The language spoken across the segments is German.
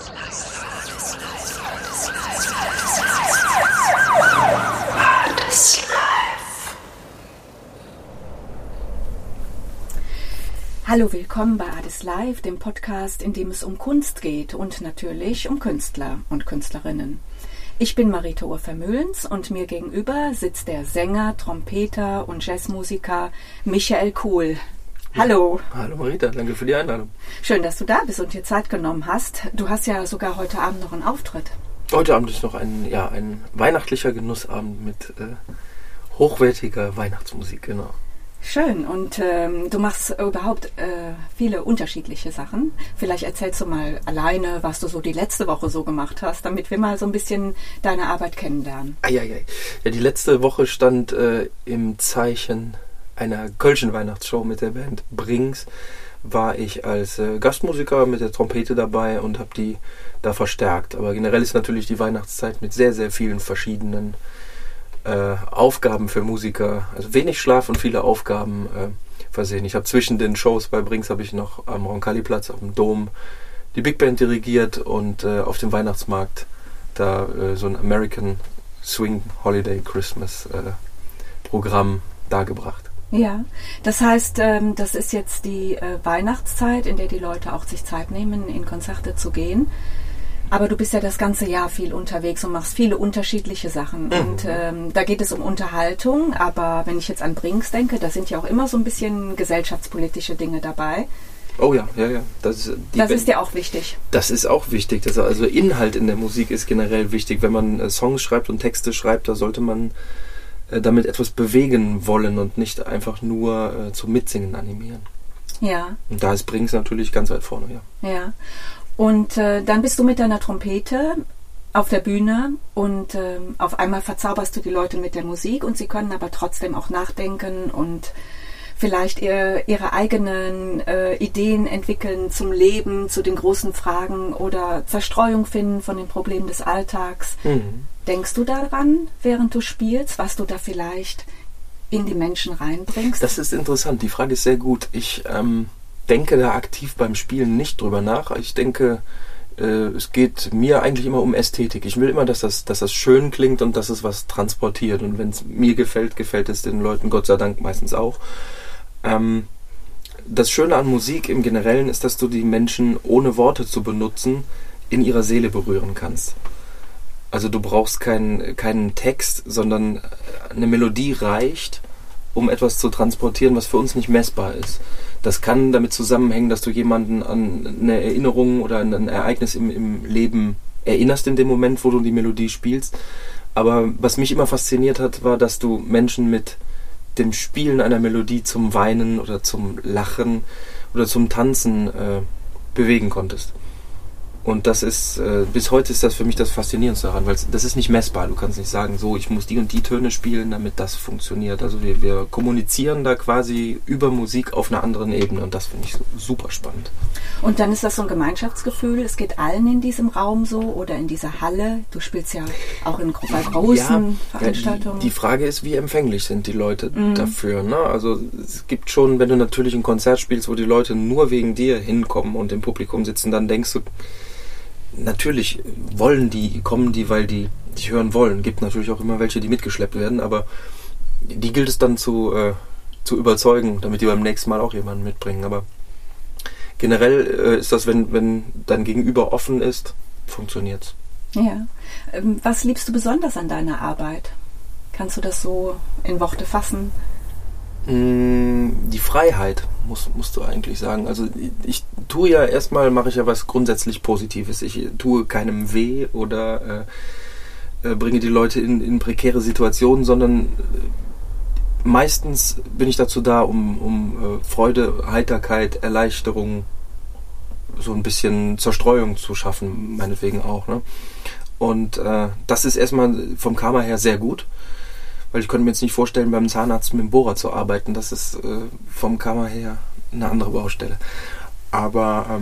Hallo, willkommen bei Ades Live, dem Podcast, in dem es um Kunst geht und natürlich um Künstler und Künstlerinnen. Ich bin Marita Urvermöhlens und mir gegenüber sitzt der Sänger, Trompeter und Jazzmusiker Michael Kohl. Hallo. Ja, hallo Marita, danke für die Einladung. Schön, dass du da bist und dir Zeit genommen hast. Du hast ja sogar heute Abend noch einen Auftritt. Heute Abend ist noch ein weihnachtlicher Genussabend mit hochwertiger Weihnachtsmusik, genau. Schön, und du machst überhaupt viele unterschiedliche Sachen. Vielleicht erzählst du mal alleine, was du so die letzte Woche so gemacht hast, damit wir mal so ein bisschen deine Arbeit kennenlernen. Ja, die letzte Woche stand im Zeichen einer kölschen Weihnachtsshow mit der Band Brings. War ich als Gastmusiker mit der Trompete dabei und habe die da verstärkt. Aber generell ist natürlich die Weihnachtszeit mit sehr, sehr vielen verschiedenen Aufgaben für Musiker, also wenig Schlaf und viele Aufgaben versehen. Ich habe zwischen den Shows bei Brings habe ich noch am Roncalli-Platz auf dem Dom die Big Band dirigiert und auf dem Weihnachtsmarkt da so ein American Swing Holiday Christmas Programm dargebracht. Ja, das heißt, das ist jetzt die Weihnachtszeit, in der die Leute auch sich Zeit nehmen, in Konzerte zu gehen. Aber du bist ja das ganze Jahr viel unterwegs und machst viele unterschiedliche Sachen. Mhm. Und da geht es um Unterhaltung. Aber wenn ich jetzt an Brings denke, da sind ja auch immer so ein bisschen gesellschaftspolitische Dinge dabei. Oh ja. Das ist ja auch wichtig. Das ist auch wichtig. Also Inhalt in der Musik ist generell wichtig. Wenn man Songs schreibt und Texte schreibt, da sollte man damit etwas bewegen wollen und nicht einfach nur zum Mitsingen animieren. Ja. Und da ist Brings natürlich ganz weit vorne, ja. Ja. Und dann bist du mit deiner Trompete auf der Bühne und auf einmal verzauberst du die Leute mit der Musik und sie können aber trotzdem auch nachdenken und vielleicht ihre eigenen Ideen entwickeln zum Leben, zu den großen Fragen oder Zerstreuung finden von den Problemen des Alltags. Mhm. Denkst du daran, während du spielst, was du da vielleicht in die Menschen reinbringst? Das ist interessant, die Frage ist sehr gut. Ich denke da aktiv beim Spielen nicht drüber nach. Ich denke, es geht mir eigentlich immer um Ästhetik. Ich will immer, dass das schön klingt und dass es was transportiert. Und wenn es mir gefällt, gefällt es den Leuten Gott sei Dank meistens auch. Das Schöne an Musik im Generellen ist, dass du die Menschen, ohne Worte zu benutzen, in ihrer Seele berühren kannst. Also du brauchst keinen Text, sondern eine Melodie reicht, um etwas zu transportieren, was für uns nicht messbar ist. Das kann damit zusammenhängen, dass du jemanden an eine Erinnerung oder an ein Ereignis im Leben erinnerst in dem Moment, wo du die Melodie spielst. Aber was mich immer fasziniert hat, war, dass du Menschen mit dem Spielen einer Melodie zum Weinen oder zum Lachen oder zum Tanzen bewegen konntest. Und das ist, bis heute ist das für mich das Faszinierendste daran, weil das ist nicht messbar. Du kannst nicht sagen, so, ich muss die und die Töne spielen, damit das funktioniert. Also wir kommunizieren da quasi über Musik auf einer anderen Ebene und das finde ich super spannend. Und dann ist das so ein Gemeinschaftsgefühl, es geht allen in diesem Raum so oder in dieser Halle. Du spielst ja auch bei großen Veranstaltungen. Die Frage ist, wie empfänglich sind die Leute dafür, ne? Also es gibt schon, wenn du natürlich ein Konzert spielst, wo die Leute nur wegen dir hinkommen und im Publikum sitzen, dann denkst du, natürlich kommen die, weil die dich hören wollen. Gibt natürlich auch immer welche, die mitgeschleppt werden, aber die gilt es dann zu überzeugen, damit die beim nächsten Mal auch jemanden mitbringen. Aber generell ist das, wenn dein Gegenüber offen ist, funktioniert's. Ja. Was liebst du besonders an deiner Arbeit? Kannst du das so in Worte fassen? Die Freiheit, musst du eigentlich sagen. Also ich tue ja erstmal, mache ich ja was grundsätzlich Positives. Ich tue keinem weh oder bringe die Leute in prekäre Situationen, sondern meistens bin ich dazu da, um Freude, Heiterkeit, Erleichterung, so ein bisschen Zerstreuung zu schaffen, meinetwegen auch. Ne? Und das ist erstmal vom Karma her sehr gut. Weil ich könnte mir jetzt nicht vorstellen, beim Zahnarzt mit dem Bohrer zu arbeiten. Das ist vom Karma her eine andere Baustelle. Aber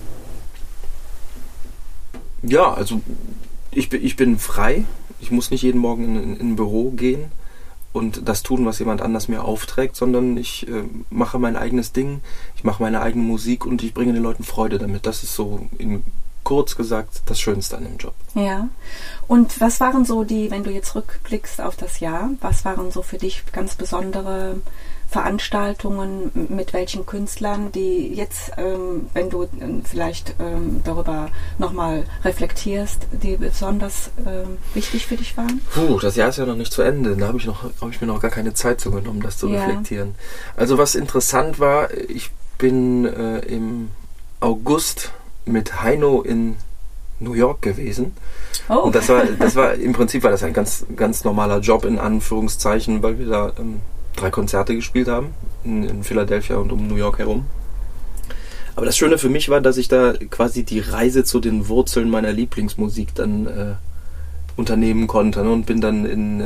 also ich bin frei. Ich muss nicht jeden Morgen in ein Büro gehen und das tun, was jemand anders mir aufträgt, sondern ich mache mein eigenes Ding, ich mache meine eigene Musik und ich bringe den Leuten Freude damit. Das ist so kurz gesagt, das Schönste an dem Job. Ja. Und was waren so wenn du jetzt rückblickst auf das Jahr, was waren so für dich ganz besondere Veranstaltungen mit welchen Künstlern, die jetzt, wenn du vielleicht darüber nochmal reflektierst, die besonders wichtig für dich waren? Das Jahr ist ja noch nicht zu Ende. Da habe ich mir noch gar keine Zeit zu genommen, das zu reflektieren. Also was interessant war, ich bin im August mit Heino in New York gewesen. Oh. Und das war im Prinzip war das ein ganz, ganz normaler Job in Anführungszeichen, weil wir da 3 Konzerte gespielt haben in Philadelphia und um New York herum. Aber das Schöne für mich war, dass ich da quasi die Reise zu den Wurzeln meiner Lieblingsmusik dann unternehmen konnte, ne? Und bin dann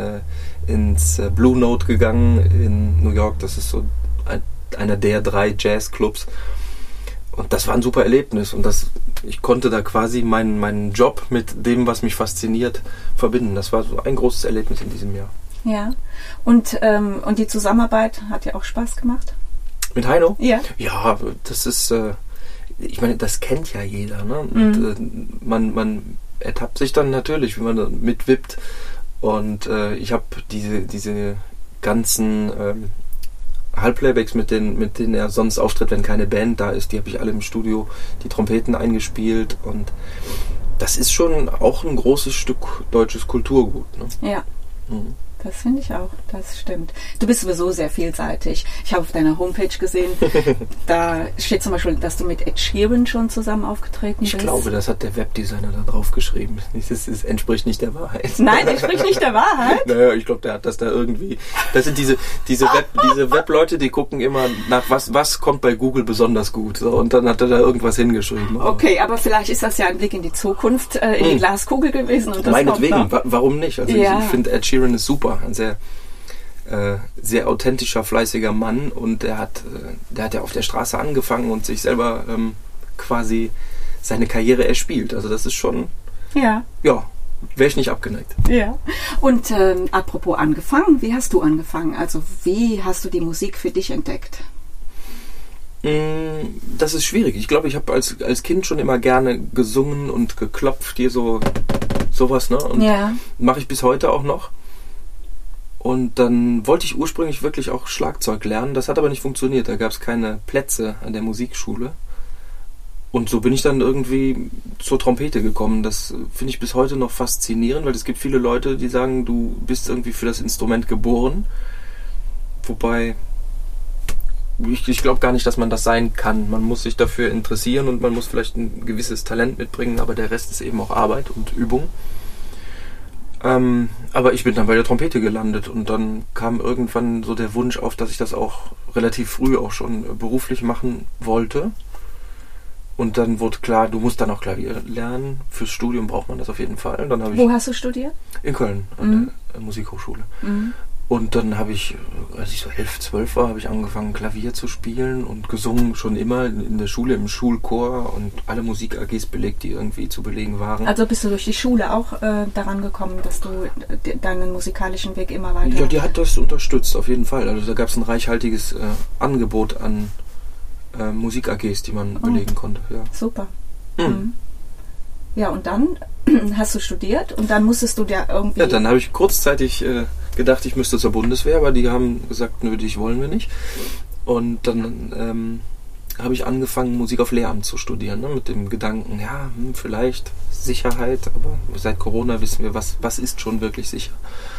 ins Blue Note gegangen in New York. Das ist so einer der 3 Jazzclubs. Und das war ein super Erlebnis. Und ich konnte da quasi meinen Job mit dem, was mich fasziniert, verbinden. Das war so ein großes Erlebnis in diesem Jahr. Ja, und die Zusammenarbeit hat dir auch Spaß gemacht? Mit Heino? Ja. Ja, das ist, ich meine, das kennt ja jeder, ne? Und man ertappt sich dann natürlich, wenn man mitwippt. Und ich habe diese ganzen Halbplaybacks, mit denen er sonst auftritt, wenn keine Band da ist, die habe ich alle im Studio, die Trompeten eingespielt. Und das ist schon auch ein großes Stück deutsches Kulturgut, ne? Ja. Das finde ich auch, das stimmt. Du bist sowieso sehr vielseitig. Ich habe auf deiner Homepage gesehen, da steht zum Beispiel, dass du mit Ed Sheeran schon zusammen aufgetreten bist. Ich glaube, das hat der Webdesigner da drauf geschrieben. Das entspricht nicht der Wahrheit. Nein, entspricht nicht der Wahrheit? Naja, ich glaube, der hat das da irgendwie... Das sind diese Webleute, die gucken immer nach, was kommt bei Google besonders gut. So, und dann hat er da irgendwas hingeschrieben. Okay, aber vielleicht ist das ja ein Blick in die Zukunft, in die Glaskugel gewesen. Und das meinetwegen, warum nicht? Also ich finde, Ed Sheeran ist super. Ein sehr, sehr authentischer, fleißiger Mann, und der hat ja auf der Straße angefangen und sich selber quasi seine Karriere erspielt. Also das ist schon, ja, wäre ich nicht abgeneigt. Ja. Und apropos angefangen, wie hast du angefangen? Also wie hast du die Musik für dich entdeckt? Das ist schwierig. Ich glaube, ich habe als Kind schon immer gerne gesungen und geklopft, hier sowas, ne? Und mache ich bis heute auch noch. Und dann wollte ich ursprünglich wirklich auch Schlagzeug lernen. Das hat aber nicht funktioniert. Da gab es keine Plätze an der Musikschule. Und so bin ich dann irgendwie zur Trompete gekommen. Das finde ich bis heute noch faszinierend, weil es gibt viele Leute, die sagen, du bist irgendwie für das Instrument geboren. Wobei ich glaube gar nicht, dass man das sein kann. Man muss sich dafür interessieren und man muss vielleicht ein gewisses Talent mitbringen, aber der Rest ist eben auch Arbeit und Übung. Aber ich bin dann bei der Trompete gelandet, und dann kam irgendwann so der Wunsch auf, dass ich das auch relativ früh auch schon beruflich machen wollte. Und dann wurde klar, du musst dann auch Klavier lernen. Fürs Studium braucht man das auf jeden Fall. Und dann Wo hast du studiert? In Köln, an der Musikhochschule. Und dann habe ich, als ich so 11, 12 war, habe ich angefangen, Klavier zu spielen und gesungen schon immer in der Schule, im Schulchor, und alle Musik-AGs belegt, die irgendwie zu belegen waren. Also bist du durch die Schule auch daran gekommen, dass du deinen musikalischen Weg immer weiter... Ja, die hat das unterstützt, auf jeden Fall. Also da gab es ein reichhaltiges Angebot an Musik-AGs, die man belegen konnte. Ja. Super. Ja, und dann hast du studiert und dann musstest du ja irgendwie... Ja, dann habe ich kurzzeitig gedacht, ich müsste zur Bundeswehr, aber die haben gesagt, nö, dich wollen wir nicht. Und dann habe ich angefangen, Musik auf Lehramt zu studieren, ne, mit dem Gedanken, ja, vielleicht Sicherheit, aber seit Corona wissen wir, was ist schon wirklich sicher.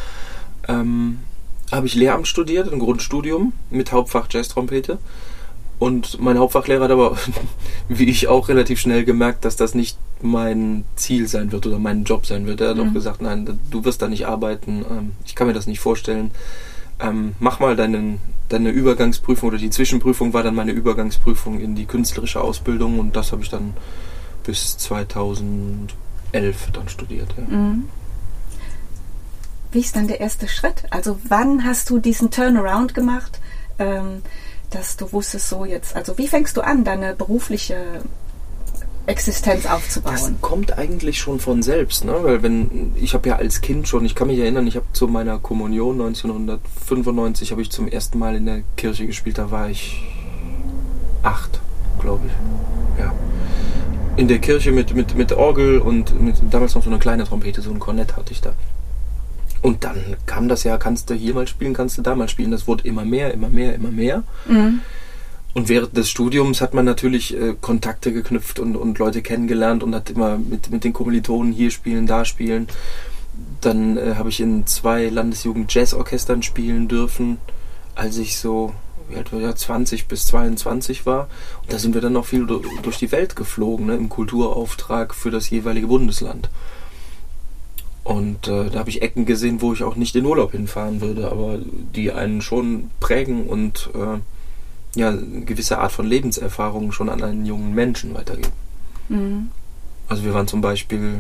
Habe ich Lehramt studiert, ein Grundstudium mit Hauptfach Jazztrompete. Und mein Hauptfachlehrer hat aber, wie ich auch, relativ schnell gemerkt, dass das nicht mein Ziel sein wird oder mein Job sein wird. Er hat auch gesagt, nein, du wirst da nicht arbeiten, ich kann mir das nicht vorstellen. Mach mal deine Übergangsprüfung, oder die Zwischenprüfung war dann meine Übergangsprüfung in die künstlerische Ausbildung, und das habe ich dann bis 2011 dann studiert. Ja. Wie ist dann der erste Schritt? Also wann hast du diesen Turnaround gemacht, dass du wusstest, so jetzt, also wie fängst du an, deine berufliche Existenz aufzubauen? Das kommt eigentlich schon von selbst, ne? Weil ich habe ja als Kind schon, ich kann mich erinnern, ich habe zu meiner Kommunion 1995 habe ich zum ersten Mal in der Kirche gespielt, da war ich 8, glaube ich. Ja. in der Kirche mit Orgel und damals noch so eine kleine Trompete, so ein Kornett hatte ich da. Und dann kam das ja, kannst du hier mal spielen, kannst du da mal spielen. Das wurde immer mehr. Mhm. Und während des Studiums hat man natürlich Kontakte geknüpft und Leute kennengelernt und hat immer mit den Kommilitonen hier spielen, da spielen. Dann habe ich in 2 Landesjugend-Jazzorchestern spielen dürfen, als ich so 20 bis 22 war. Und da sind wir dann noch viel durch die Welt geflogen, ne, im Kulturauftrag für das jeweilige Bundesland. Und da habe ich Ecken gesehen, wo ich auch nicht in Urlaub hinfahren würde, aber die einen schon prägen und eine gewisse Art von Lebenserfahrung schon an einen jungen Menschen weitergeben. Mhm. Also wir waren zum Beispiel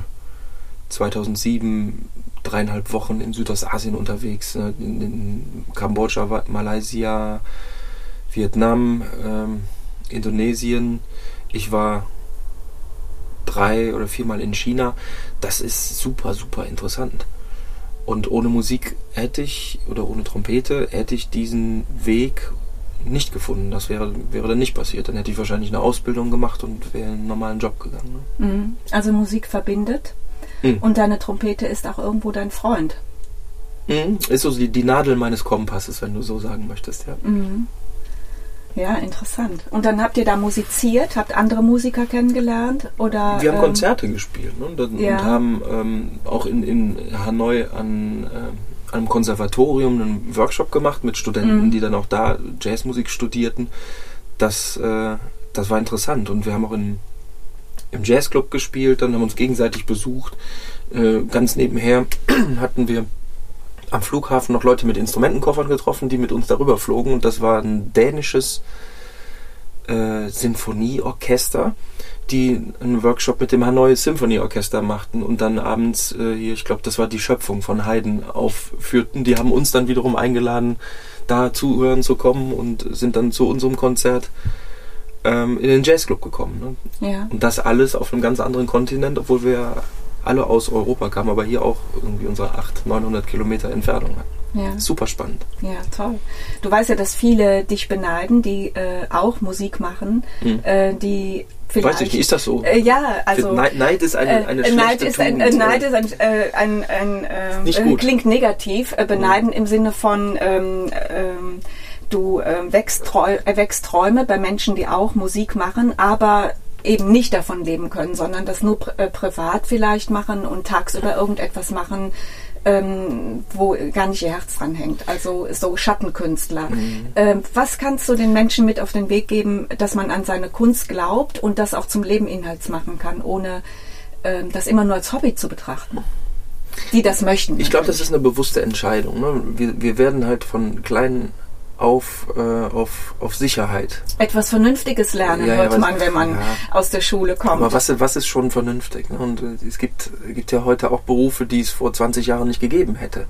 2007 3,5 Wochen in Südostasien unterwegs, ne, in Kambodscha, Malaysia, Vietnam, Indonesien. Ich war 3 oder 4 Mal in China. Das ist super, super interessant. Und ohne Musik ohne Trompete hätte ich diesen Weg nicht gefunden. Das wäre dann nicht passiert. Dann hätte ich wahrscheinlich eine Ausbildung gemacht und wäre in einen normalen Job gegangen. Ne? Also Musik verbindet und deine Trompete ist auch irgendwo dein Freund. Ist so die Nadel meines Kompasses, wenn du so sagen möchtest, ja. Ja, interessant. Und dann habt ihr da musiziert, habt andere Musiker kennengelernt? Oder, wir haben Konzerte gespielt, ne? Und haben auch in Hanoi an einem Konservatorium einen Workshop gemacht mit Studenten, die dann auch da Jazzmusik studierten. Das war interessant. Und wir haben auch im Jazzclub gespielt, dann haben uns gegenseitig besucht. Ganz nebenher hatten wir am Flughafen noch Leute mit Instrumentenkoffern getroffen, die mit uns darüber flogen. Und das war ein dänisches Sinfonieorchester, die einen Workshop mit dem Hanoi Symphonieorchester machten und dann abends hier, ich glaube, das war die Schöpfung von Haydn, aufführten. Die haben uns dann wiederum eingeladen, da zuhören zu kommen und sind dann zu unserem Konzert in den Jazzclub gekommen. Ne? Ja. Und das alles auf einem ganz anderen Kontinent, obwohl wir alle aus Europa kamen, aber hier auch irgendwie unsere 800-900 Kilometer Entfernung hatten. Ja. Super spannend. Ja, toll. Du weißt ja, dass viele dich beneiden, die auch Musik machen, die vielleicht... Weiß ich, ist das so? Ja, also... Neid ist eine schlechte Tugend. Neid ist nicht gut. Klingt negativ. Beneiden im Sinne von... du wächst Träume bei Menschen, die auch Musik machen, aber eben nicht davon leben können, sondern das nur privat vielleicht machen und tagsüber irgendetwas machen, wo gar nicht ihr Herz dran hängt. Also so Schattenkünstler. Was kannst du den Menschen mit auf den Weg geben, dass man an seine Kunst glaubt und das auch zum Leben Inhalts machen kann, ohne das immer nur als Hobby zu betrachten? Die das möchten. Ich glaube, das ist eine bewusste Entscheidung. Ne? Wir werden halt von klein auf Sicherheit. Etwas Vernünftiges lernen, hört man, wenn man aus der Schule kommt. Aber was ist schon vernünftig? Ne? Und es gibt ja heute auch Berufe, die es vor 20 Jahren nicht gegeben hätte.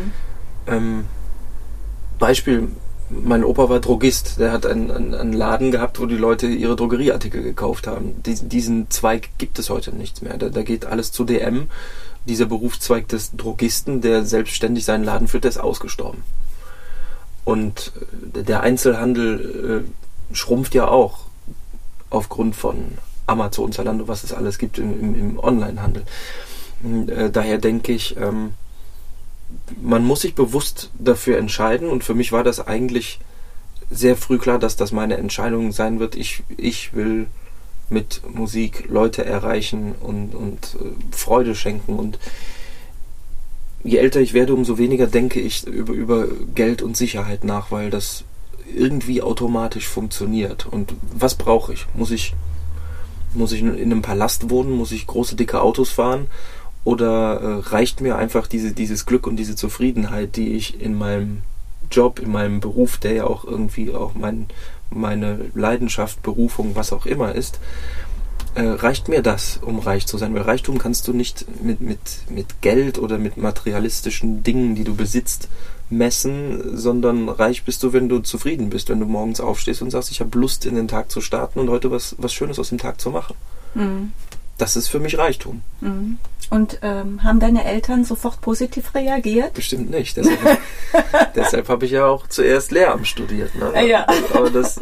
Beispiel, mein Opa war Drogist. Der hat einen Laden gehabt, wo die Leute ihre Drogerieartikel gekauft haben. Diesen Zweig gibt es heute nicht mehr. Da geht alles zu DM. Dieser Berufszweig des Drogisten, der selbstständig seinen Laden führt, der ist ausgestorben. Und der Einzelhandel schrumpft ja auch aufgrund von Amazon, Zalando, was es alles gibt im Onlinehandel. Daher denke ich, man muss sich bewusst dafür entscheiden und für mich war das eigentlich sehr früh klar, dass das meine Entscheidung sein wird. Ich will mit Musik Leute erreichen und Freude schenken und je älter ich werde, umso weniger denke ich über Geld und Sicherheit nach, weil das irgendwie automatisch funktioniert. Und was brauche ich? Muss ich in einem Palast wohnen? Muss ich große, dicke Autos fahren? Oder reicht mir einfach dieses Glück und diese Zufriedenheit, die ich in meinem Job, in meinem Beruf, der ja auch irgendwie auch meine Leidenschaft, Berufung, was auch immer ist, reicht mir das, um reich zu sein? Weil Reichtum kannst du nicht mit Geld oder mit materialistischen Dingen, die du besitzt, messen, sondern reich bist du, wenn du zufrieden bist, wenn du morgens aufstehst und sagst, ich habe Lust, in den Tag zu starten und heute was Schönes aus dem Tag zu machen. Das ist für mich Reichtum. Und haben deine Eltern sofort positiv reagiert? Bestimmt nicht. Deshalb habe ich ja auch zuerst Lehramt studiert. Ne? Ja. Aber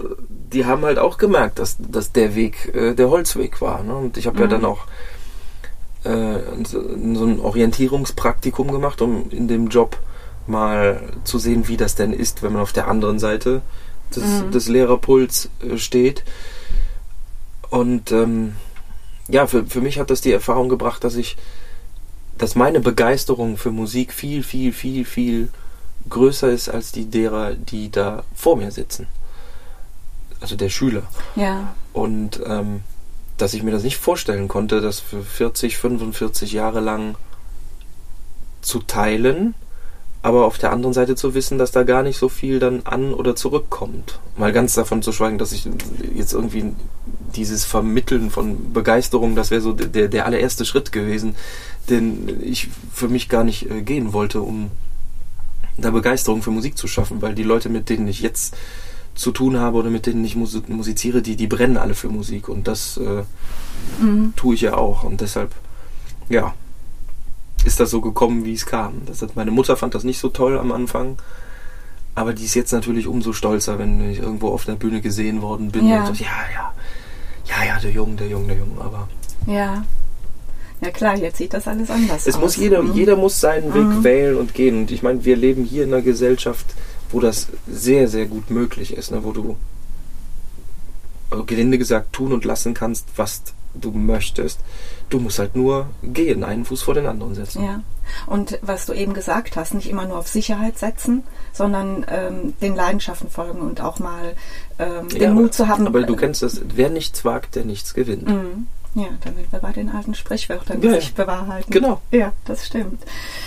die haben halt auch gemerkt, dass der Weg der Holzweg war. Ne? Und ich habe ja dann auch so ein Orientierungspraktikum gemacht, um in dem Job mal zu sehen, wie das denn ist, wenn man auf der anderen Seite des Lehrerpuls steht. Und für mich hat das die Erfahrung gebracht, dass meine Begeisterung für Musik viel, viel, viel, viel größer ist als die derer, die da vor mir sitzen. Also der Schüler. Ja. Und dass ich mir das nicht vorstellen konnte, das für 40, 45 Jahre lang zu teilen, aber auf der anderen Seite zu wissen, dass da gar nicht so viel dann an- oder zurückkommt. Mal ganz davon zu schweigen, dass ich jetzt irgendwie dieses Vermitteln von Begeisterung, das wäre so der allererste Schritt gewesen, den ich für mich gar nicht gehen wollte, um da Begeisterung für Musik zu schaffen, weil die Leute, mit denen ich jetzt zu tun habe oder mit denen ich musiziere, die brennen alle für Musik und das tue ich ja auch und deshalb, ja, ist das so gekommen, wie es kam. Meine Mutter fand das nicht so toll am Anfang, aber die ist jetzt natürlich umso stolzer, wenn ich irgendwo auf der Bühne gesehen worden bin und so, ja, der Junge, aber... Ja. Ja klar, jetzt sieht das alles anders aus. Muss jeder muss seinen Weg wählen und gehen. Und ich meine, wir leben hier in einer Gesellschaft, wo das sehr, sehr gut möglich ist, ne? Wo du, gelinde gesagt, tun und lassen kannst, was du möchtest. Du musst halt nur gehen, einen Fuß vor den anderen setzen. Ja. Und was du eben gesagt hast, nicht immer nur auf Sicherheit setzen, sondern den Leidenschaften folgen und auch mal den Mut zu haben. Aber du kennst das, wer nichts wagt, der nichts gewinnt. Ja, dann sind wir bei den alten Sprichwörtern, die sich bewahrheiten. Genau. Ja, das stimmt.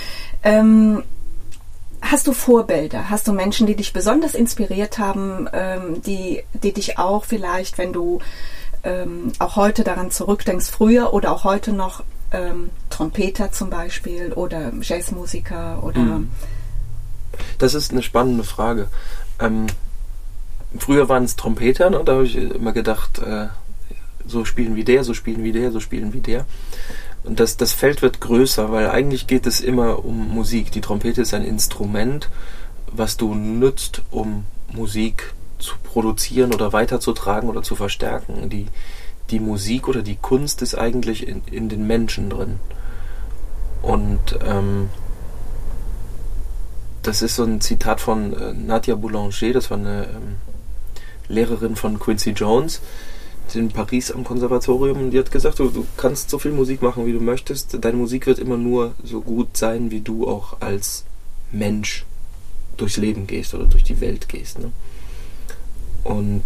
Hast du Vorbilder? Hast du Menschen, die dich besonders inspiriert haben, die dich auch vielleicht, wenn du auch heute daran zurückdenkst, früher oder auch heute noch Trompeter zum Beispiel oder Jazzmusiker oder... Das ist eine spannende Frage. Früher waren es Trompeter, ne? Da habe ich immer gedacht, so spielen wie der, so spielen wie der, so spielen wie der. Und das Feld wird größer, weil eigentlich geht es immer um Musik. Die Trompete ist ein Instrument, was du nutzt, um Musik zu produzieren oder weiterzutragen oder zu verstärken. Die Musik oder die Kunst ist eigentlich in den Menschen drin. Und das ist so ein Zitat von Nadia Boulanger, das war eine Lehrerin von Quincy Jones in Paris am Konservatorium, und die hat gesagt, du kannst so viel Musik machen, wie du möchtest, deine Musik wird immer nur so gut sein, wie du auch als Mensch durchs Leben gehst oder durch die Welt gehst. Ne? Und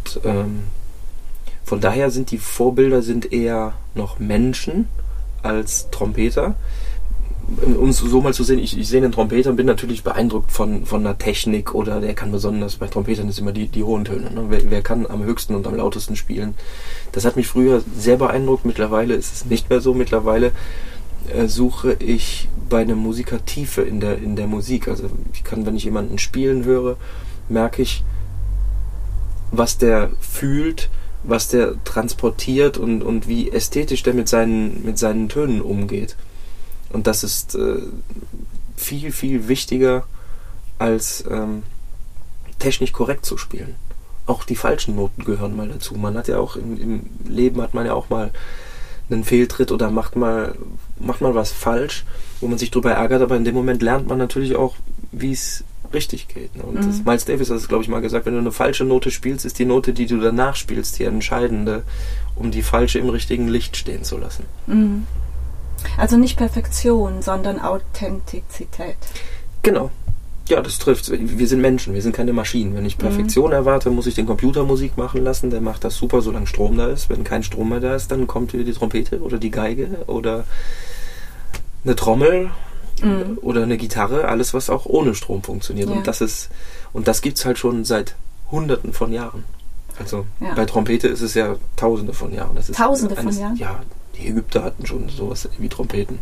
von daher sind die Vorbilder eher noch Menschen als Trompeter. Um es so mal zu sehen, ich sehe einen Trompeter und bin natürlich beeindruckt von einer Technik, oder der kann besonders, bei Trompetern ist immer die hohen Töne. Ne? Wer kann am höchsten und am lautesten spielen? Das hat mich früher sehr beeindruckt, mittlerweile ist es nicht mehr so. Mittlerweile suche ich bei einem Musiker Tiefe in der Musik. Also ich kann, wenn ich jemanden spielen höre, merke ich, was der fühlt, was der transportiert und wie ästhetisch der mit seinen Tönen umgeht. Und das ist viel, viel wichtiger, als technisch korrekt zu spielen. Auch die falschen Noten gehören mal dazu. Man hat ja auch im Leben hat man ja auch mal einen Fehltritt oder macht mal was falsch, wo man sich drüber ärgert, aber in dem Moment lernt man natürlich auch, wie es richtig geht. Ne? Und Miles Davis hat es, glaube ich, mal gesagt, wenn du eine falsche Note spielst, ist die Note, die du danach spielst, die entscheidende, um die falsche im richtigen Licht stehen zu lassen. Mhm. Also nicht Perfektion, sondern Authentizität. Genau. Ja, das trifft. Wir sind Menschen, wir sind keine Maschinen. Wenn ich Perfektion erwarte, muss ich den Computer Musik machen lassen. Der macht das super, solange Strom da ist. Wenn kein Strom mehr da ist, dann kommt wieder die Trompete oder die Geige oder eine Trommel oder eine Gitarre. Alles, was auch ohne Strom funktioniert. Ja. Und das gibt's halt schon seit Hunderten von Jahren. Also bei Trompete ist es ja Tausende von Jahren. Das ist Tausende von Jahren? Ja, die Ägypter hatten schon sowas wie Trompeten.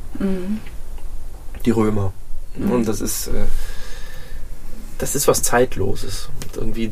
Die Römer. Und das ist was Zeitloses. Und irgendwie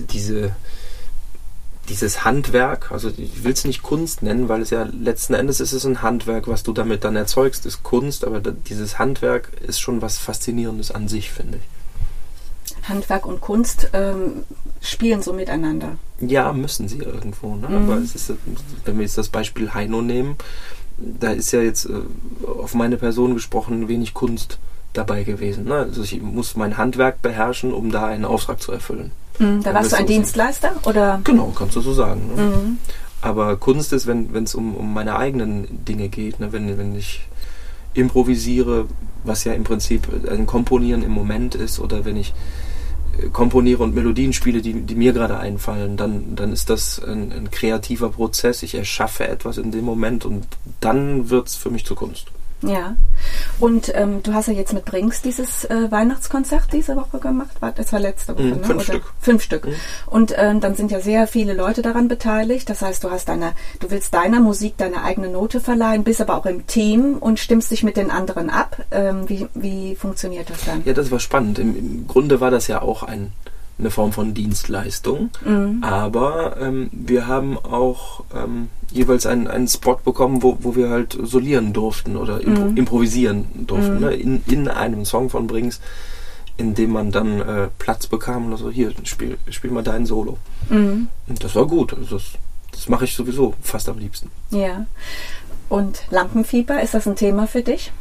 dieses Handwerk, also ich will es nicht Kunst nennen, weil es ja letzten Endes ist es ein Handwerk, was du damit dann erzeugst, ist Kunst, aber dieses Handwerk ist schon was Faszinierendes an sich, finde ich. Handwerk und Kunst spielen so miteinander. Ja, müssen sie irgendwo. Ne? Aber es ist, wenn wir jetzt das Beispiel Heino nehmen, da ist ja jetzt auf meine Person gesprochen wenig Kunst dabei gewesen. Ne? Also ich muss mein Handwerk beherrschen, um da einen Auftrag zu erfüllen. Da warst du ein Dienstleister? Oder? Genau, kannst du so sagen. Ne? Aber Kunst ist, wenn es um meine eigenen Dinge geht, ne? Wenn ich improvisiere, was ja im Prinzip ein Komponieren im Moment ist, oder wenn ich komponiere und Melodien spiele, die mir gerade einfallen, dann ist das ein kreativer Prozess. Ich erschaffe etwas in dem Moment und dann wird es für mich zur Kunst. Ja, und du hast ja jetzt mit Brings dieses Weihnachtskonzert diese Woche gemacht. Das war letzte Woche, ne? 5 Stück. 5 Stück. Und dann sind ja sehr viele Leute daran beteiligt. Das heißt, du willst deiner Musik deine eigene Note verleihen, bist aber auch im Team und stimmst dich mit den anderen ab. Wie funktioniert das dann? Ja, das war spannend. Im Grunde war das ja auch eine Form von Dienstleistung, aber wir haben auch jeweils einen Spot bekommen, wo wir halt solieren durften oder improvisieren durften, ne? in einem Song von Brings, in dem man dann Platz bekam und so, hier, spiel mal dein Solo. Und das war gut, also das mache ich sowieso fast am liebsten. Ja. Und Lampenfieber, ist das ein Thema für dich?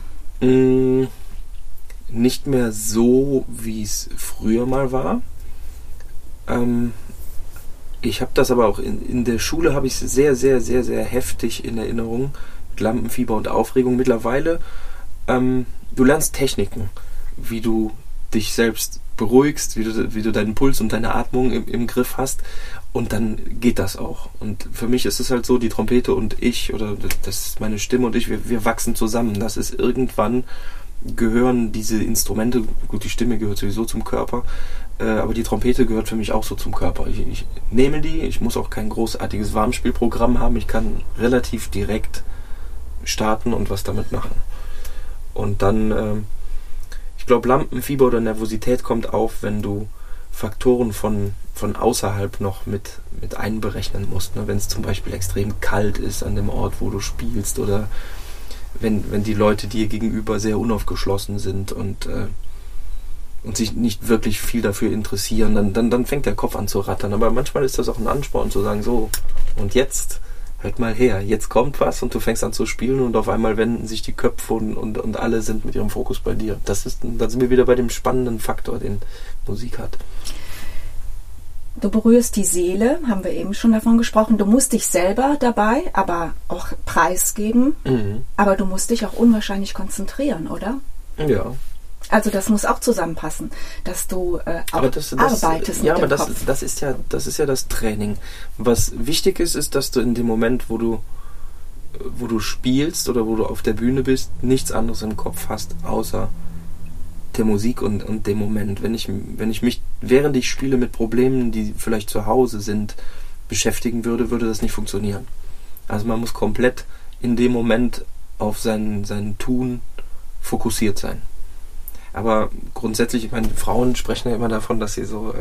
Nicht mehr so, wie es früher mal war. Ich habe das aber auch in der Schule, habe ich es sehr, sehr, sehr, sehr heftig in Erinnerung, mit Lampenfieber und Aufregung. Mittlerweile, du lernst Techniken, wie du dich selbst beruhigst, wie du deinen Puls und deine Atmung im Griff hast, und dann geht das auch. Und für mich ist es halt so, die Trompete und ich, oder das ist meine Stimme und ich, wir wachsen zusammen. Das ist irgendwann, gehören diese Instrumente, gut, die Stimme gehört sowieso zum Körper, aber die Trompete gehört für mich auch so zum Körper. Ich nehme die, ich muss auch kein großartiges Warmspielprogramm haben, ich kann relativ direkt starten und was damit machen. Und dann, ich glaube, Lampenfieber oder Nervosität kommt auf, wenn du Faktoren von außerhalb noch mit einberechnen musst. Ne? Wenn es zum Beispiel extrem kalt ist an dem Ort, wo du spielst, oder wenn die Leute dir gegenüber sehr unaufgeschlossen sind und sich nicht wirklich viel dafür interessieren, dann fängt der Kopf an zu rattern. Aber manchmal ist das auch ein Ansporn zu sagen, so, und jetzt, halt mal her, jetzt kommt was und du fängst an zu spielen und auf einmal wenden sich die Köpfe und alle sind mit ihrem Fokus bei dir. Dann sind wir wieder bei dem spannenden Faktor, den Musik hat. Du berührst die Seele, haben wir eben schon davon gesprochen. Du musst dich selber dabei aber auch preisgeben, aber du musst dich auch unwahrscheinlich konzentrieren, oder? Ja. Also das muss auch zusammenpassen, dass du arbeitest ja, mit aber dem Kopf. das ist ja das Training. Was wichtig ist, dass du in dem Moment, wo du spielst oder wo du auf der Bühne bist, nichts anderes im Kopf hast, außer der Musik und dem Moment. Wenn ich mich, während ich spiele, mit Problemen, die vielleicht zu Hause sind, beschäftigen würde das nicht funktionieren. Also man muss komplett in dem Moment auf sein Tun fokussiert sein. Aber grundsätzlich, ich meine, Frauen sprechen ja immer davon, dass sie so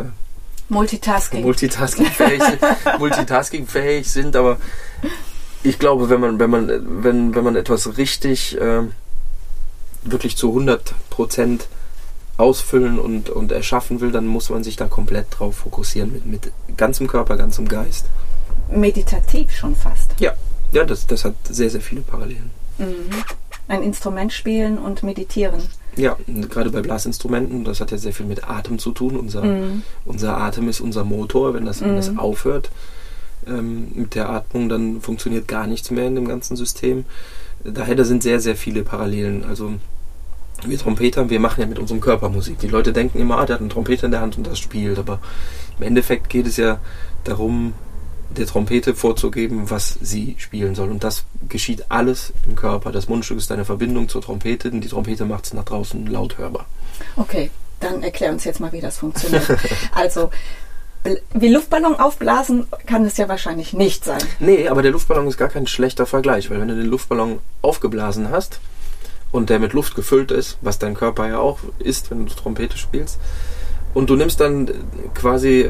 multitaskingfähig sind, aber ich glaube, wenn man etwas richtig wirklich zu 100% ausfüllen und erschaffen will, dann muss man sich da komplett drauf fokussieren, mit ganzem Körper, ganzem Geist. Meditativ schon fast. Ja, das hat sehr, sehr viele Parallelen. Ein Instrument spielen und meditieren. Ja, gerade bei Blasinstrumenten, das hat ja sehr viel mit Atem zu tun. Unser Atem ist unser Motor. Wenn das aufhört mit der Atmung, dann funktioniert gar nichts mehr in dem ganzen System. Daher, da sind sehr, sehr viele Parallelen. Also wir Trompeter, wir machen ja mit unserem Körper Musik. Die Leute denken immer, der hat eine Trompete in der Hand und das spielt. Aber im Endeffekt geht es ja darum, der Trompete vorzugeben, was sie spielen soll. Und das geschieht alles im Körper. Das Mundstück ist eine Verbindung zur Trompete und die Trompete macht es nach draußen laut hörbar. Okay, dann erklär uns jetzt mal, wie das funktioniert. Also, wie Luftballon aufblasen kann es ja wahrscheinlich nicht sein. Nee, aber der Luftballon ist gar kein schlechter Vergleich, weil wenn du den Luftballon aufgeblasen hast und der mit Luft gefüllt ist, was dein Körper ja auch ist, wenn du Trompete spielst, und du nimmst dann quasi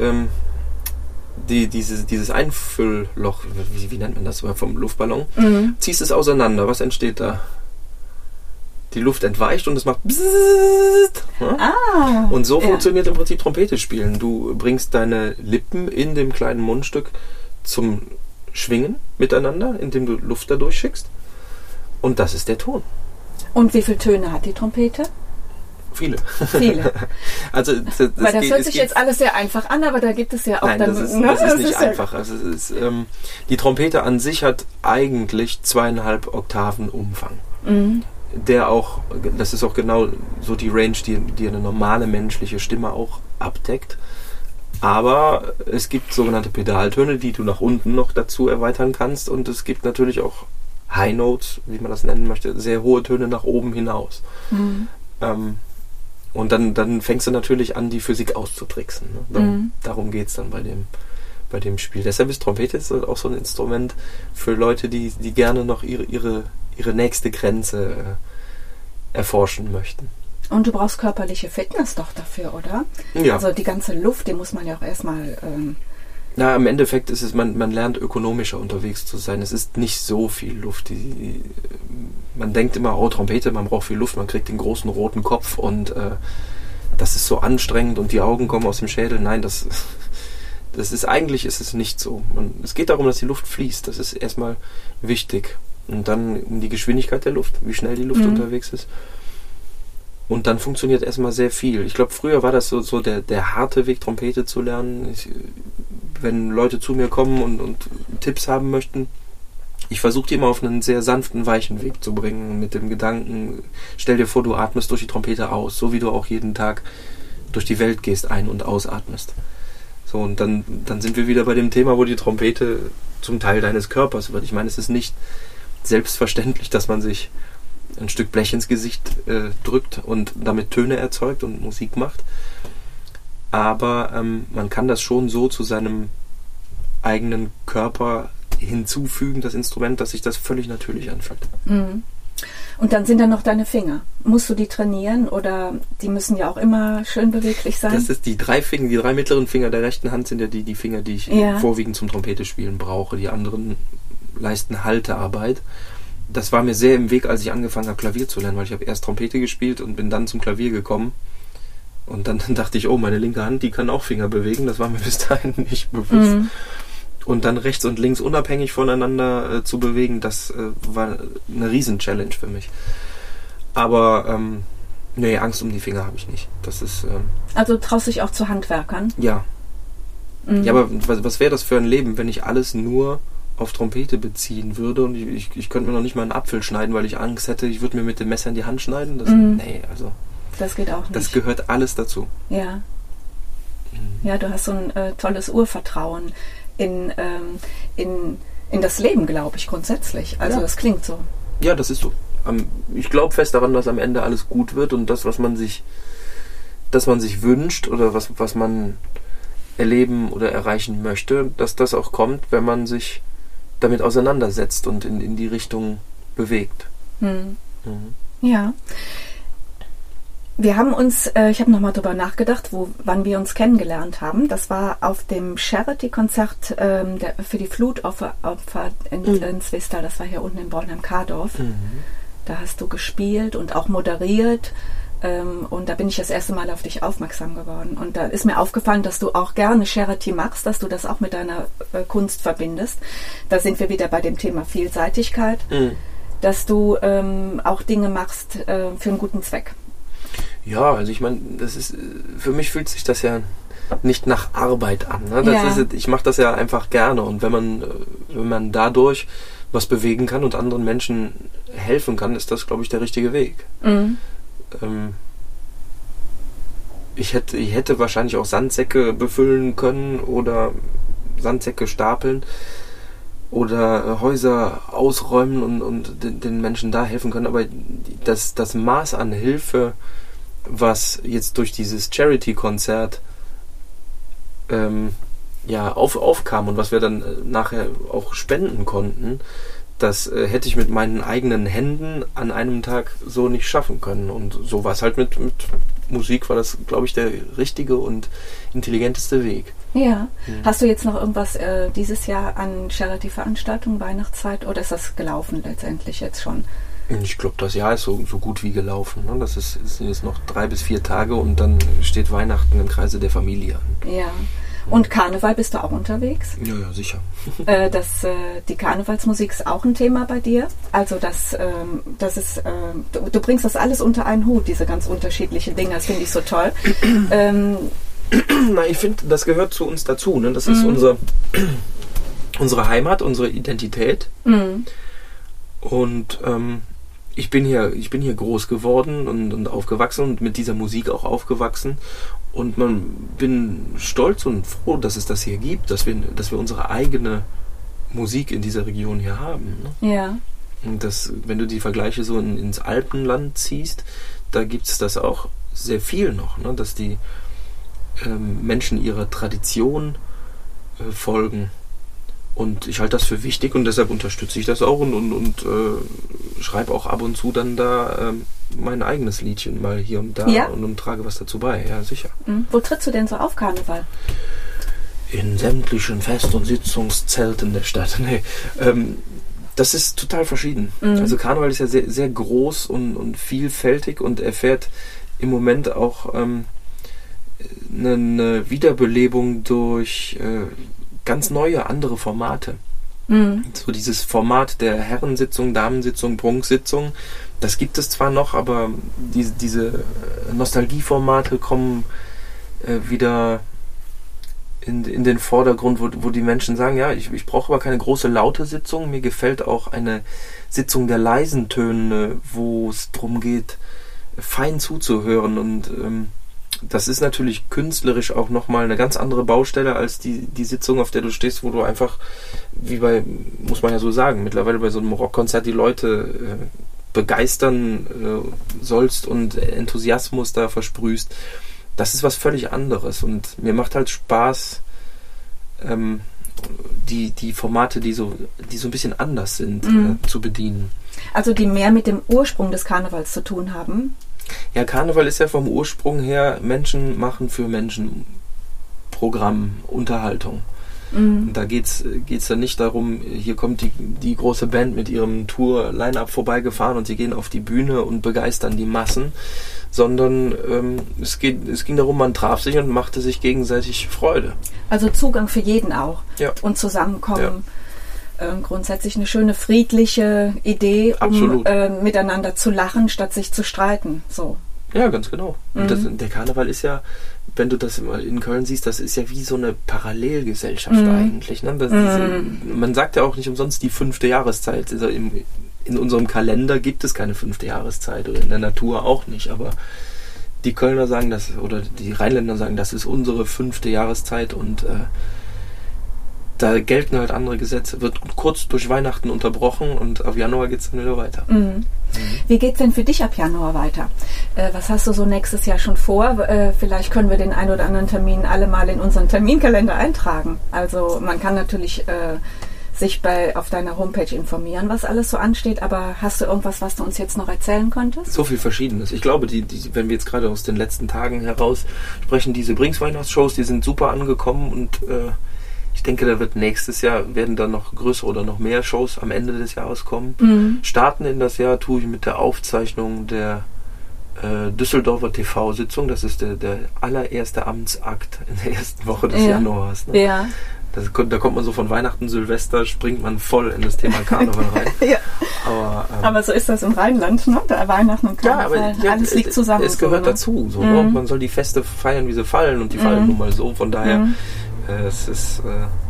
dieses Einfüllloch, wie nennt man das vom Luftballon, ziehst es auseinander. Was entsteht da? die Luft entweicht und es macht Bzzzt. Ja? Und so funktioniert im Prinzip Trompete spielen. Du bringst deine Lippen in dem kleinen Mundstück zum Schwingen miteinander, indem du Luft da durchschickst. Und das ist der Ton. Und wie viele Töne hat die Trompete? Viele. Also weil das hört sich jetzt alles sehr einfach an, aber da gibt es ja auch... Nein, das ist nicht einfach. Also es ist, die Trompete an sich hat eigentlich 2,5 Oktaven Umfang. Mhm. Das ist auch genau so die Range, die eine normale menschliche Stimme auch abdeckt. Aber es gibt sogenannte Pedaltöne, die du nach unten noch dazu erweitern kannst. Und es gibt natürlich auch High Notes, wie man das nennen möchte, sehr hohe Töne nach oben hinaus. Mhm. Und dann fängst du natürlich an, die Physik auszutricksen. Ne? Darum geht es dann bei dem Spiel. Deshalb ist Trompete auch so ein Instrument für Leute, die gerne noch ihre nächste Grenze erforschen möchten. Und du brauchst körperliche Fitness doch dafür, oder? Ja. Also die ganze Luft, die muss man ja auch erstmal... Na, im Endeffekt ist es, man lernt ökonomischer unterwegs zu sein. Es ist nicht so viel Luft. Man denkt immer, Trompete, man braucht viel Luft, man kriegt den großen roten Kopf und das ist so anstrengend und die Augen kommen aus dem Schädel. Nein, eigentlich ist es nicht so. Es geht darum, dass die Luft fließt. Das ist erstmal wichtig. Und dann um die Geschwindigkeit der Luft, wie schnell die Luft unterwegs ist. Und dann funktioniert erstmal sehr viel. Ich glaube, früher war das so der harte Weg, Trompete zu lernen. Wenn Leute zu mir kommen und Tipps haben möchten, ich versuche die immer auf einen sehr sanften, weichen Weg zu bringen, mit dem Gedanken, stell dir vor, du atmest durch die Trompete aus, so wie du auch jeden Tag durch die Welt gehst, ein- und ausatmest. So, und dann sind wir wieder bei dem Thema, wo die Trompete zum Teil deines Körpers wird. Ich meine, es ist nicht selbstverständlich, dass man sich ein Stück Blech ins Gesicht drückt und damit Töne erzeugt und Musik macht. Aber man kann das schon so zu seinem eigenen Körper hinzufügen, das Instrument, dass sich das völlig natürlich anfühlt. Mhm. Und dann sind da noch deine Finger. Musst du die trainieren oder die müssen ja auch immer schön beweglich sein? Das ist die drei mittleren Finger der rechten Hand sind ja die Finger, die ich vorwiegend zum Trompetespielen brauche. Die anderen leisten Haltearbeit. Das war mir sehr im Weg, als ich angefangen habe, Klavier zu lernen, weil ich habe erst Trompete gespielt und bin dann zum Klavier gekommen. Und dann dachte ich, meine linke Hand, die kann auch Finger bewegen. Das war mir bis dahin nicht bewusst. Mhm. Und dann rechts und links unabhängig voneinander zu bewegen, das war eine Riesen-Challenge für mich. Aber Angst um die Finger habe ich nicht. Das ist. Also traust dich auch zu Handwerkern? Ja. Mhm. Ja, aber was wäre das für ein Leben, wenn ich alles nur auf Trompete beziehen würde und ich könnte mir noch nicht mal einen Apfel schneiden, weil ich Angst hätte, ich würde mir mit dem Messer in die Hand schneiden? Das geht auch nicht. Das gehört alles dazu. Ja. Ja, du hast so ein tolles Urvertrauen in das Leben, glaube ich, grundsätzlich. Also das klingt so. Ja, das ist so. Ich glaube fest daran, dass am Ende alles gut wird und das, was man sich wünscht oder was man erleben oder erreichen möchte, dass das auch kommt, wenn man sich damit auseinandersetzt und in die Richtung bewegt. Mhm. Ja. Wir haben uns, ich habe nochmal drüber nachgedacht, wann wir uns kennengelernt haben. Das war auf dem Charity-Konzert für die Flutopfer in Zwistal. Das war hier unten in Bornheim-Kardorf. Mhm. Da hast du gespielt und auch moderiert. Und da bin ich das erste Mal auf dich aufmerksam geworden. Und da ist mir aufgefallen, dass du auch gerne Charity machst, dass du das auch mit deiner Kunst verbindest. Da sind wir wieder bei dem Thema Vielseitigkeit, dass du auch Dinge machst für einen guten Zweck. Ja, also ich meine, für mich fühlt sich das ja nicht nach Arbeit an. Ne? Ich mache das ja einfach gerne und wenn man dadurch was bewegen kann und anderen Menschen helfen kann, ist das, glaube ich, der richtige Weg. Mhm. Ich hätte wahrscheinlich auch Sandsäcke befüllen können oder Sandsäcke stapeln oder Häuser ausräumen und den Menschen da helfen können, aber das Maß an Hilfe, was jetzt durch dieses Charity-Konzert aufkam und was wir dann nachher auch spenden konnten, das hätte ich mit meinen eigenen Händen an einem Tag so nicht schaffen können. Und so war es halt mit Musik, war das, glaube ich, der richtige und intelligenteste Weg. Ja. Hast du jetzt noch irgendwas dieses Jahr an Charity-Veranstaltungen, Weihnachtszeit, oder ist das gelaufen letztendlich jetzt schon? Ich glaube, das Jahr ist so gut wie gelaufen. Ne? Das sind jetzt noch 3 bis 4 Tage und dann steht Weihnachten im Kreise der Familie an. Ja. Und Karneval bist du auch unterwegs? Ja, sicher. Die Karnevalsmusik ist auch ein Thema bei dir. Also du bringst das alles unter einen Hut, diese ganz unterschiedlichen Dinge. Das finde ich so toll. Na, ich finde, das gehört zu uns dazu. Ne? Das ist unsere Heimat, unsere Identität. Und ich bin hier groß geworden und aufgewachsen und mit dieser Musik auch aufgewachsen. Und man bin stolz und froh, dass es das hier gibt, dass wir unsere eigene Musik in dieser Region hier haben. Ne? Ja. Und wenn du die Vergleiche so ins Alpenland ziehst, da gibt es das auch sehr viel noch, ne? Dass die Menschen ihrer Tradition folgen. Und ich halte das für wichtig und deshalb unterstütze ich das auch und schreibe auch ab und zu dann da mein eigenes Liedchen mal hier und da und trage was dazu bei. Ja, sicher. Wo trittst du denn so auf Karneval? In sämtlichen Fest- und Sitzungszelten der Stadt. Nee, das ist total verschieden. Also Karneval ist ja sehr, sehr groß und vielfältig und erfährt im Moment auch eine Wiederbelebung durch ganz neue, andere Formate. So dieses Format der Herrensitzung, Damensitzung, Prunksitzung, das gibt es zwar noch, aber diese Nostalgieformate kommen wieder in den Vordergrund, wo die Menschen sagen, ja, ich brauche aber keine große laute Sitzung, mir gefällt auch eine Sitzung der leisen Töne, wo es darum geht, fein zuzuhören und das ist natürlich künstlerisch auch nochmal eine ganz andere Baustelle als die Sitzung, auf der du stehst, wo du einfach, muss man ja so sagen, mittlerweile bei so einem Rockkonzert die Leute begeistern sollst und Enthusiasmus da versprühst. Das ist was völlig anderes und mir macht halt Spaß, die Formate, die so ein bisschen anders sind, zu bedienen. Also die mehr mit dem Ursprung des Karnevals zu tun haben? Ja, Karneval ist ja vom Ursprung her Menschen machen für Menschen Programm, Unterhaltung. Und da geht's dann nicht darum, hier kommt die große Band mit ihrem Tour-Line-Up vorbeigefahren und sie gehen auf die Bühne und begeistern die Massen, sondern es ging darum, man traf sich und machte sich gegenseitig Freude. Also Zugang für jeden auch. Ja. Und Zusammenkommen. Ja. Grundsätzlich eine schöne, friedliche Idee, um miteinander zu lachen, statt sich zu streiten. So. Ja, ganz genau. Und der Karneval ist ja, wenn du das in Köln siehst, das ist ja wie so eine Parallelgesellschaft eigentlich. Ne? Man sagt ja auch nicht umsonst die 5. Jahreszeit. Also in unserem Kalender gibt es keine 5. Jahreszeit oder in der Natur auch nicht. Aber die Kölner sagen das, oder die Rheinländer sagen, das ist unsere 5. Jahreszeit und da gelten halt andere Gesetze. Wird kurz durch Weihnachten unterbrochen und ab Januar geht es dann wieder weiter. Wie geht es denn für dich ab Januar weiter? Was hast du so nächstes Jahr schon vor? Vielleicht können wir den einen oder anderen Termin alle mal in unseren Terminkalender eintragen. Also man kann natürlich sich auf deiner Homepage informieren, was alles so ansteht, aber hast du irgendwas, was du uns jetzt noch erzählen könntest? So viel Verschiedenes. Ich glaube, wenn wir jetzt gerade aus den letzten Tagen heraus sprechen, diese Brings-Weihnachtsshows, die sind super angekommen und ich denke, werden dann noch größere oder noch mehr Shows am Ende des Jahres kommen. Starten in das Jahr tue ich mit der Aufzeichnung der Düsseldorfer TV-Sitzung. Das ist der allererste Amtsakt in der ersten Woche des Januars. Ne? Ja. Da kommt man so von Weihnachten, Silvester, springt man voll in das Thema Karneval rein. Ja. Aber so ist das im Rheinland, ne? Da Weihnachten und Karneval, alles liegt zusammen. Es gehört dazu. So, ne? Man soll die Feste feiern, wie sie fallen und die fallen nun mal so. Von daher es ist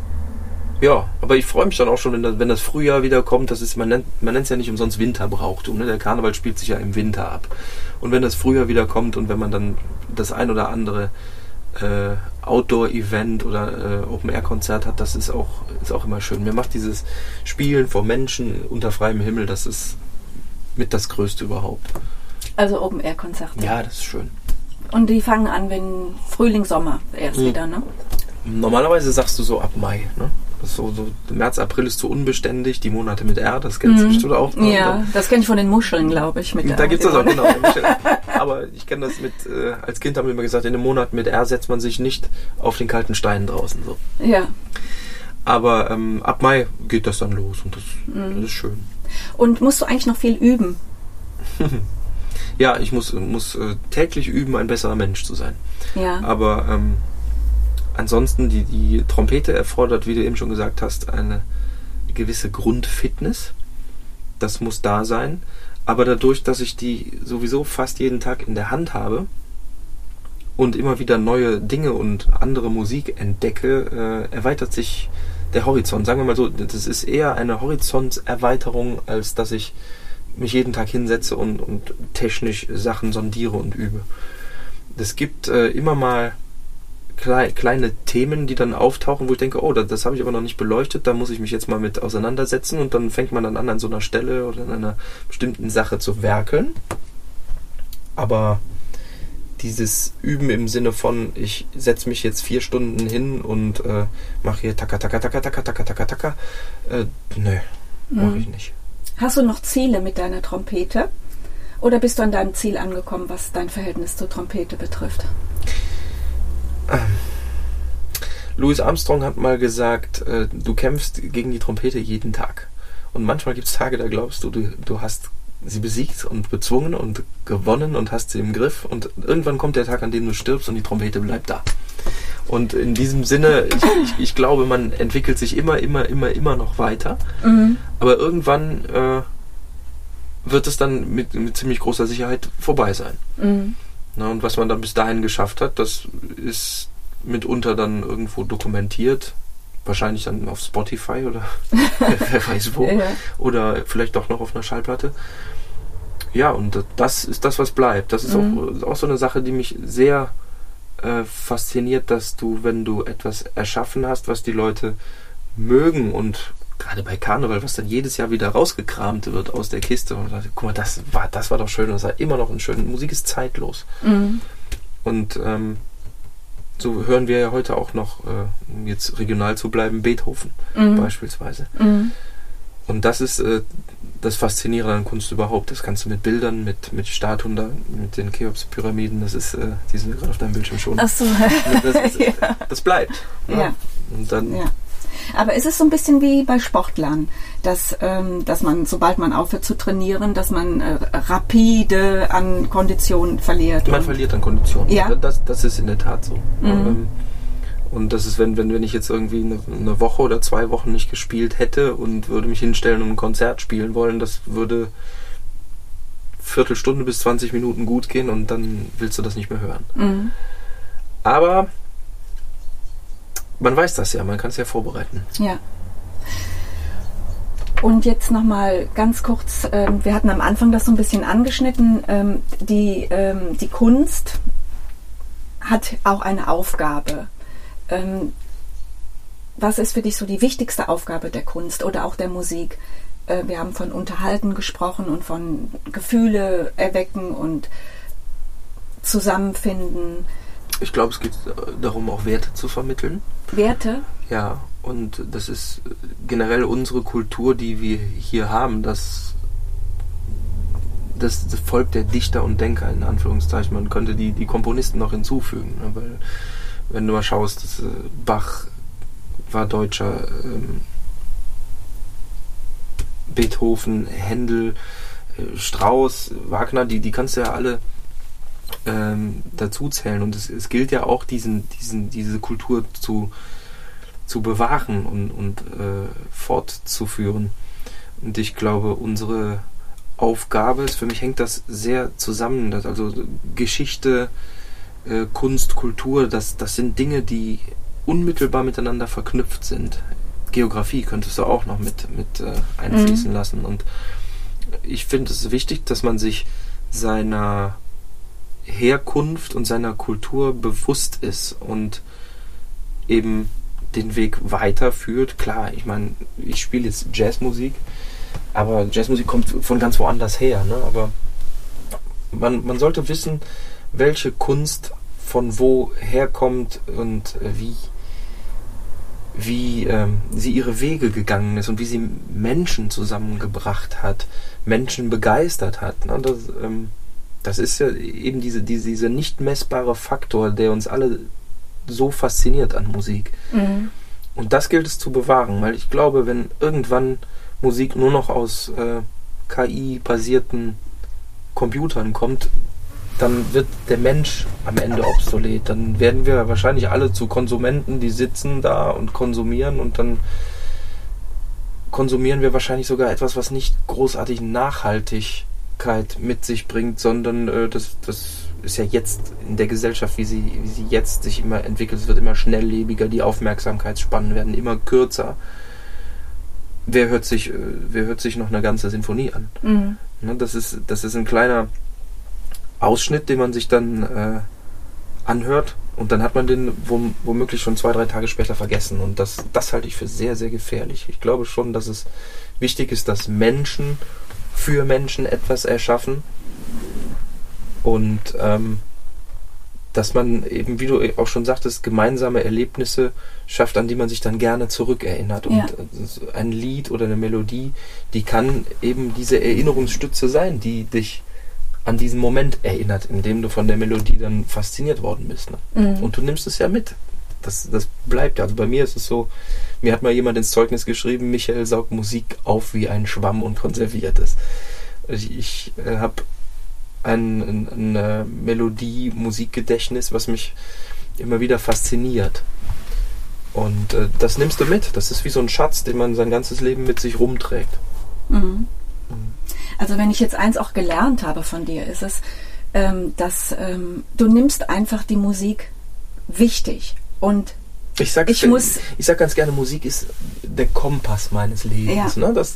aber ich freue mich dann auch schon, wenn das Frühjahr wieder kommt. Man nennt es ja nicht umsonst Winterbrauchtum. Ne? Der Karneval spielt sich ja im Winter ab. Und wenn das Frühjahr wieder kommt und wenn man dann das ein oder andere Outdoor-Event oder Open-Air-Konzert hat, das ist auch immer schön. Mir macht dieses Spielen vor Menschen unter freiem Himmel, das ist mit das Größte überhaupt. Also Open-Air-Konzerte. Ja, das ist schön. Und die fangen an, wenn Frühling, Sommer erst wieder, ne? Normalerweise sagst du so ab Mai, ne? Das ist so März, April ist so unbeständig, die Monate mit R, das kennst du bestimmt auch. Ja, das kenne ich von den Muscheln, glaube ich. Da gibt es das auch, genau. Aber ich kenne das als Kind haben wir immer gesagt, in den Monaten mit R setzt man sich nicht auf den kalten Stein draußen. So. Ja. Aber ab Mai geht das dann los und das ist schön. Und musst du eigentlich noch viel üben Ja, ich muss täglich üben, ein besserer Mensch zu sein. Ja. Aber ansonsten, die Trompete erfordert, wie du eben schon gesagt hast, eine gewisse Grundfitness. Das muss da sein. Aber dadurch, dass ich die sowieso fast jeden Tag in der Hand habe und immer wieder neue Dinge und andere Musik entdecke, erweitert sich der Horizont. Sagen wir mal so, das ist eher eine Horizontserweiterung, als dass ich mich jeden Tag hinsetze und technisch Sachen sondiere und übe. Es gibt immer mal kleine Themen, die dann auftauchen, wo ich denke, oh, das habe ich aber noch nicht beleuchtet, da muss ich mich jetzt mal mit auseinandersetzen, und dann fängt man dann an so einer Stelle oder an einer bestimmten Sache zu werkeln. Aber dieses Üben im Sinne von, ich setze mich jetzt 4 Stunden hin und mache hier taka, taka, taka, taka, taka, taka, taka, nö, mache ich nicht. Hast du noch Ziele mit deiner Trompete? Oder bist du an deinem Ziel angekommen, was dein Verhältnis zur Trompete betrifft? Louis Armstrong hat mal gesagt, du kämpfst gegen die Trompete jeden Tag. Und manchmal gibt es Tage, da glaubst du hast sie besiegt und bezwungen und gewonnen und hast sie im Griff. Und irgendwann kommt der Tag, an dem du stirbst und die Trompete bleibt da. Und in diesem Sinne, ich glaube, man entwickelt sich immer noch weiter. Mhm. Aber irgendwann wird es dann mit ziemlich großer Sicherheit vorbei sein. Mhm. Na, und was man dann bis dahin geschafft hat, das ist mitunter dann irgendwo dokumentiert. Wahrscheinlich dann auf Spotify oder wer weiß wo. Ja. Oder vielleicht doch noch auf einer Schallplatte. Ja, und das ist das, was bleibt. Das ist auch so eine Sache, die mich sehr fasziniert, dass du, wenn du etwas erschaffen hast, was die Leute mögen, und gerade bei Karneval, was dann jedes Jahr wieder rausgekramt wird aus der Kiste, und sagt, guck mal, das war doch schön, und das war immer noch ein schön. Musik ist zeitlos. Mhm. Und so hören wir ja heute auch noch, um jetzt regional zu bleiben, Beethoven beispielsweise. Mhm. Und das ist das Faszinierende an Kunst überhaupt. Das kannst du mit Bildern, mit Statuen da, mit den Cheops-Pyramiden, das ist, die sind gerade auf deinem Bildschirm schon. Ach so. Das bleibt. Ja. Und dann... Ja. Aber ist es so ein bisschen wie bei Sportlern, dass man, sobald man aufhört zu trainieren, dass man rapide an Kondition verliert? Man verliert an Kondition. Ja. Das ist in der Tat so. Mhm. Und das ist, wenn ich jetzt irgendwie eine Woche oder 2 Wochen nicht gespielt hätte und würde mich hinstellen und ein Konzert spielen wollen, das würde Viertelstunde bis 20 Minuten gut gehen, und dann willst du das nicht mehr hören. Mhm. Aber man weiß das ja, man kann es ja vorbereiten. Ja. Und jetzt nochmal ganz kurz, wir hatten am Anfang das so ein bisschen angeschnitten, die Kunst hat auch eine Aufgabe. Was ist für dich so die wichtigste Aufgabe der Kunst oder auch der Musik? Wir haben von Unterhalten gesprochen und von Gefühle erwecken und zusammenfinden. Ich glaube, es geht darum, auch Werte zu vermitteln. Werte? Ja, und das ist generell unsere Kultur, die wir hier haben, das Volk der Dichter und Denker, in Anführungszeichen. Man könnte die Komponisten noch hinzufügen, ne? Weil, wenn du mal schaust, Bach war Deutscher, Beethoven, Händel, Strauss, Wagner, die kannst du ja alle dazu zählen, und es gilt ja auch, diese Kultur zu bewahren und fortzuführen. Und ich glaube, unsere Aufgabe ist, für mich hängt das sehr zusammen, also Geschichte, Kunst, Kultur, das sind Dinge, die unmittelbar miteinander verknüpft sind. Geografie könntest du auch noch mit einfließen lassen, und ich finde es wichtig, dass man sich seiner Herkunft und seiner Kultur bewusst ist und eben den Weg weiterführt. Klar, ich meine, ich spiele jetzt Jazzmusik, aber Jazzmusik kommt von ganz woanders her, ne? Aber man sollte wissen, welche Kunst von wo herkommt und wie sie ihre Wege gegangen ist und wie sie Menschen zusammengebracht hat, Menschen begeistert hat. Ne? Das ist ja eben dieser nicht messbare Faktor, der uns alle so fasziniert an Musik. Mhm. Und das gilt es zu bewahren, weil ich glaube, wenn irgendwann Musik nur noch aus KI-basierten Computern kommt, dann wird der Mensch am Ende obsolet. Dann werden wir wahrscheinlich alle zu Konsumenten, die sitzen da und konsumieren, und dann konsumieren wir wahrscheinlich sogar etwas, was nicht großartig Nachhaltigkeit mit sich bringt, sondern das ist ja jetzt in der Gesellschaft, wie sie jetzt sich immer entwickelt. Es wird immer schnelllebiger, die Aufmerksamkeitsspannen werden immer kürzer. Wer hört sich noch eine ganze Sinfonie an? Mhm. Ne, das ist ein kleiner Ausschnitt, den man sich dann anhört, und dann hat man den womöglich schon 2-3 Tage später vergessen, und das halte ich für sehr, sehr gefährlich. Ich glaube schon, dass es wichtig ist, dass Menschen für Menschen etwas erschaffen, und dass man eben, wie du auch schon sagtest, gemeinsame Erlebnisse schafft, an die man sich dann gerne zurückerinnert. Und ein Lied oder eine Melodie, die kann eben diese Erinnerungsstütze sein, die dich an diesen Moment erinnert, in dem du von der Melodie dann fasziniert worden bist. Ne? Mhm. Und du nimmst es ja mit. Das bleibt ja. Also bei mir ist es so, mir hat mal jemand ins Zeugnis geschrieben, Michael saugt Musik auf wie ein Schwamm und konserviert es. Ich habe ein Melodie-Musikgedächtnis, was mich immer wieder fasziniert. Und das nimmst du mit. Das ist wie so ein Schatz, den man sein ganzes Leben mit sich rumträgt. Mhm. Also wenn ich jetzt eins auch gelernt habe von dir, ist es, dass du nimmst einfach die Musik wichtig. Und ich sag ganz gerne, Musik ist der Kompass meines Lebens. Ja. Ne? Das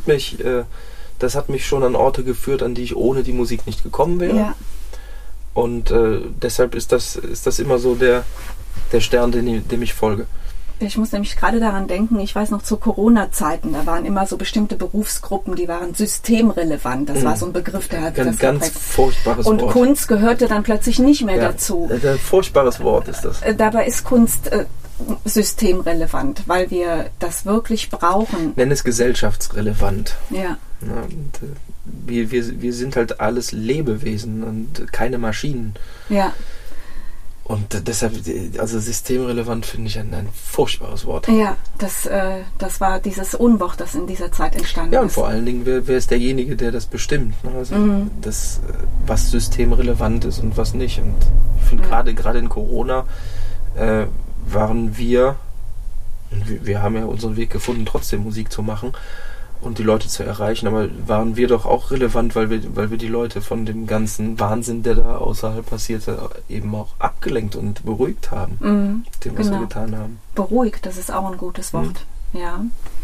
hat mich schon an Orte geführt, an die ich ohne die Musik nicht gekommen wäre. Ja. Und deshalb ist das immer so der Stern, dem ich folge. Ich muss nämlich gerade daran denken, ich weiß noch zu Corona-Zeiten, da waren immer so bestimmte Berufsgruppen, die waren systemrelevant. Das war so ein Begriff, der hat das ganz furchtbares Und Wort. Kunst gehörte dann plötzlich nicht mehr dazu. Ein furchtbares Wort ist das. Dabei ist Kunst systemrelevant, weil wir das wirklich brauchen. Nenn es gesellschaftsrelevant. Ja. Ja, und, wir sind halt alles Lebewesen und keine Maschinen. Ja. Und deshalb, also systemrelevant finde ich ein furchtbares Wort. Ja, das war dieses Unwort, das in dieser Zeit entstanden ist. Ja, und vor allen Dingen, wer ist derjenige, der das bestimmt? Ne? Also das, was systemrelevant ist und was nicht. Und ich finde gerade in Corona waren wir haben ja unseren Weg gefunden, trotzdem Musik zu machen und die Leute zu erreichen, aber waren wir doch auch relevant, weil wir die Leute von dem ganzen Wahnsinn, der da außerhalb passierte, eben auch abgelenkt und beruhigt haben, dem, was wir getan haben. Beruhigt, das ist auch ein gutes Wort. Ja.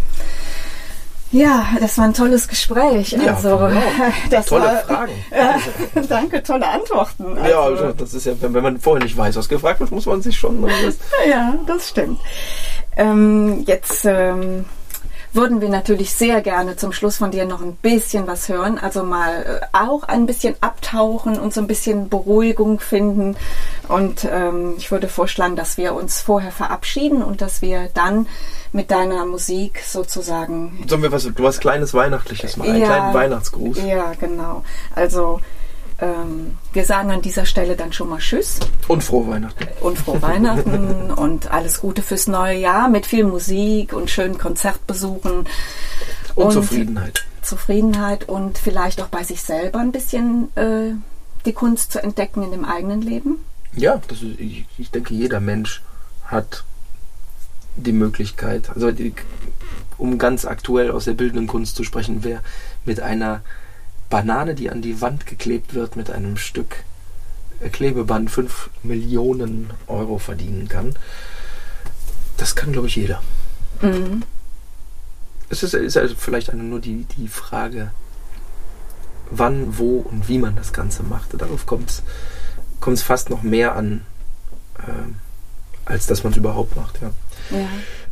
Ja, das war ein tolles Gespräch. Ja, also, genau. Tolle Fragen. Danke, tolle Antworten. Also, ja, das ist ja, wenn man vorher nicht weiß, was gefragt wird, muss man sich schon... Ja, das stimmt. Jetzt würden wir natürlich sehr gerne zum Schluss von dir noch ein bisschen was hören. Also mal auch ein bisschen abtauchen und so ein bisschen Beruhigung finden. Und ich würde vorschlagen, dass wir uns vorher verabschieden und dass wir dann mit deiner Musik sozusagen... Sollen wir was Kleines Weihnachtliches machen? Einen kleinen Weihnachtsgruß? Ja, genau. Also wir sagen an dieser Stelle dann schon mal Tschüss. Und frohe Weihnachten. Und frohe Weihnachten und alles Gute fürs neue Jahr mit viel Musik und schönen Konzertbesuchen. Und Zufriedenheit. Zufriedenheit und vielleicht auch bei sich selber ein bisschen die Kunst zu entdecken in dem eigenen Leben. Ja, ich denke, jeder Mensch hat die Möglichkeit, also um ganz aktuell aus der bildenden Kunst zu sprechen, wer mit einer Banane, die an die Wand geklebt wird, mit einem Stück Klebeband 5 Millionen Euro verdienen kann, das kann, glaube ich, jeder. Mhm. Es ist also vielleicht nur die Frage, wann, wo und wie man das Ganze macht. Darauf kommt es fast noch mehr an, als dass man es überhaupt macht. Ja.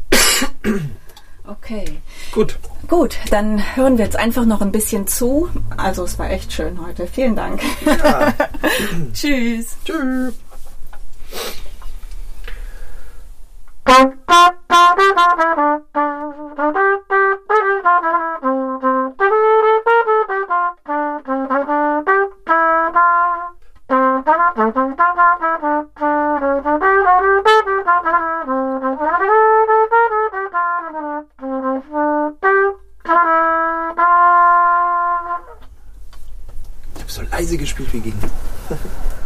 Okay. Gut, dann hören wir jetzt einfach noch ein bisschen zu. Also es war echt schön heute. Vielen Dank. Ja. Tschüss. Tschüss. sie gespielt wie ging?